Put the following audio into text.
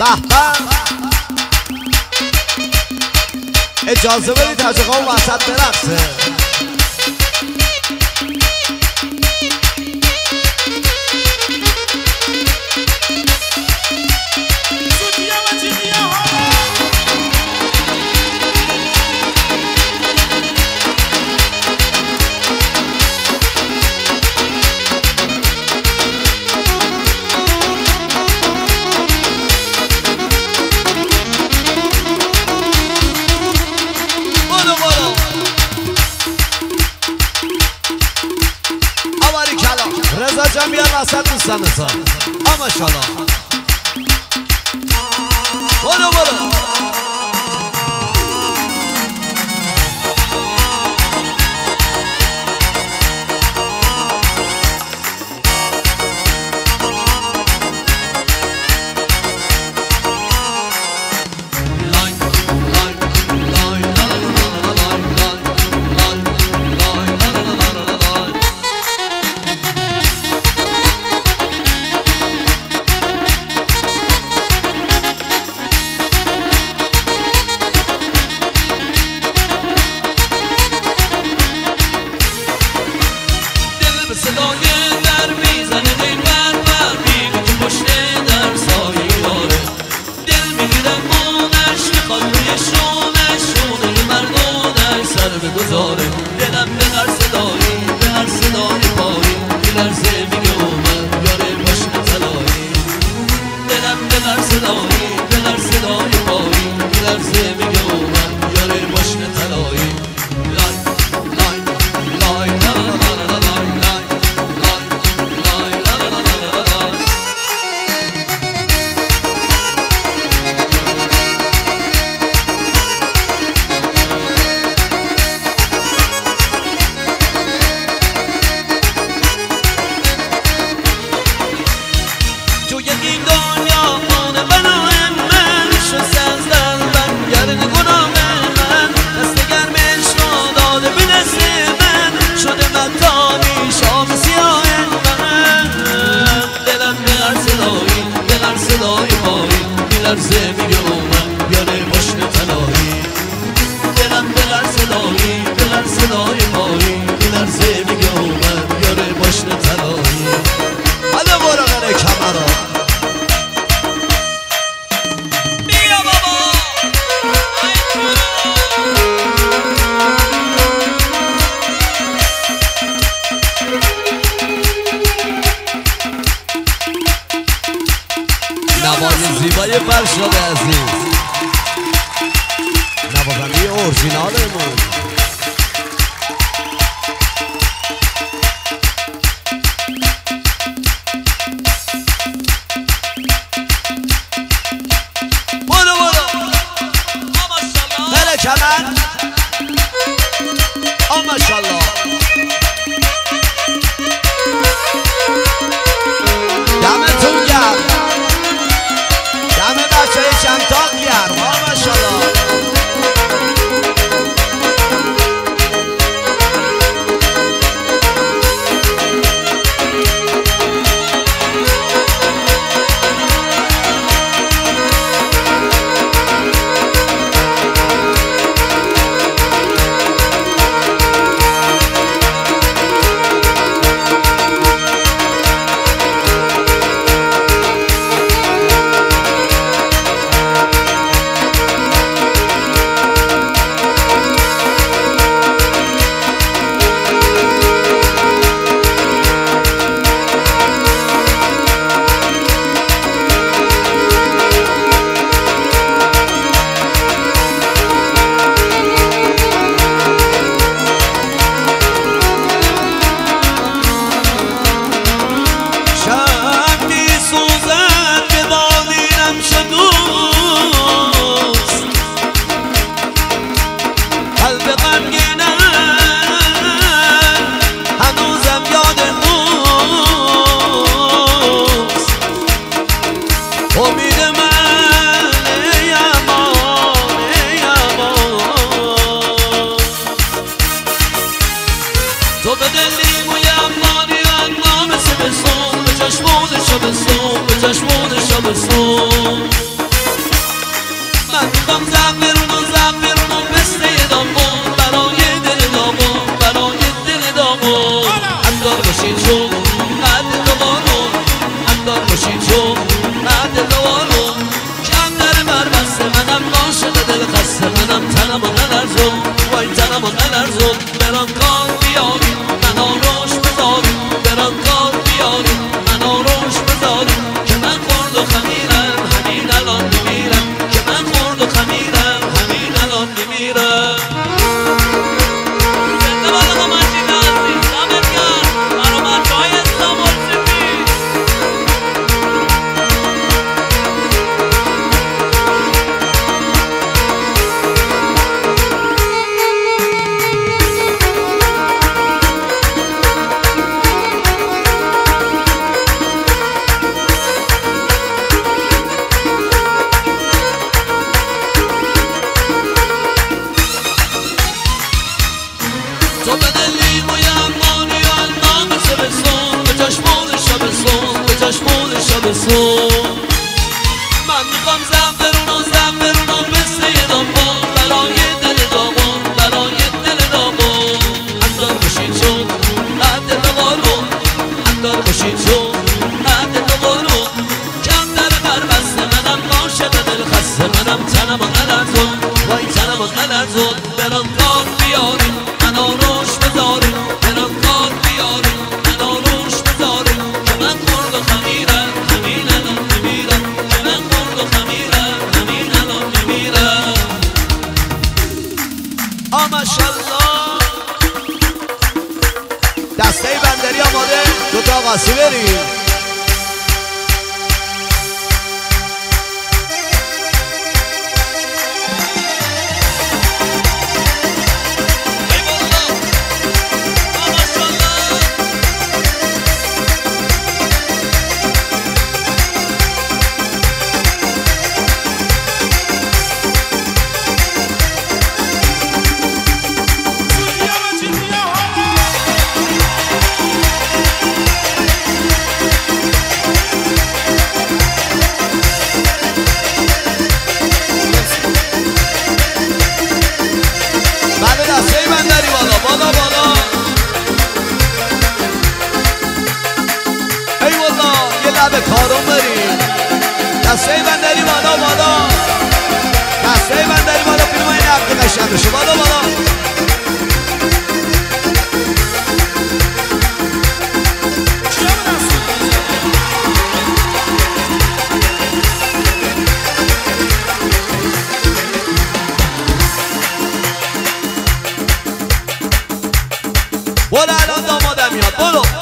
اجازه بدید حاجقا وسط برقصه. رضا جان بیار وسط دوستان نزار. ماشاءالله. برو برو. دلم به هر صدایی به هر صدای پایی میلرزه میگه اومد یاره ماشین طلایی. دلم به هر صدایی به هر صدای پایی میلرزه میگه اومد یاره ماشین طلایی. لای لای لای لا لا لا لای لای لای لا لا لا لا. این دنیا مونه بنای من شست از دلبم گرد گناه من دست گرمش را داده به دست من شده مطانی شام سیاه من. دلم به هر صدایی به هر صدای پایی میلرزه میگه اومد بیاره ماشین طلایی. دلم به هر صدایی به هر صدای پایی میلرزه میگه اومد بیاره ماشین طلایی. حالا برو غره کمرا نوای زیبای فرشاد عزیز، نوازنده اورجینالمون. برو برو بله کمن. ماشاءالله. دمتون گرم، دم بچه های چندتاق گرم. ماشاءالله. تو به دلی مویم مانی انا مثل بسون به چشمون شبستون به چشمون شبستون. میخوام زعفرونو پسته داغون برای دل داغون برای دل داغون اندار باشین چون قد دوارون اندار باشین چون قد دوارون کم در بربسته منم عاشق دل خسته منم تنمو نلرزون وای تنمو نلرزون بران کار بیاری منو روش بذاری بران کار بیاری منو روش بذاری که من خورد و خمیرم همین الان میمیرم که من خورد و خمیرم همین الان میمیرم زنده بالا مجید عزیز دمت گرم برا بچه‌های استانبول سپید تو به دلی مویمانی و النام شبستون به چشمون شبستون به چشمون شبستون من میخوام زعفرونو پسته داغون برای دل داغون برای دل داغون اندار باشین چون قد دوارون اندار باشین چون قد دوارون کم در بربسته منم عاشق دل خسته منم تنمو نلرزون وای تنمو نلرزون برام کار بیاری منو روش بذاری برام کار بیاری منو روش بذاری که من خورد و خمیرم همین الان میمیرم که من خورد و خمیرم همین الان میمیرم ماشاءالله دسته بندری آماده دوتا قاسی بریم به کارون بریم دسته بندری بالا بالا دسته بندری بالا فیلم های نقد قشنگ بشه بالا بالا برو الان دامادم میاد برو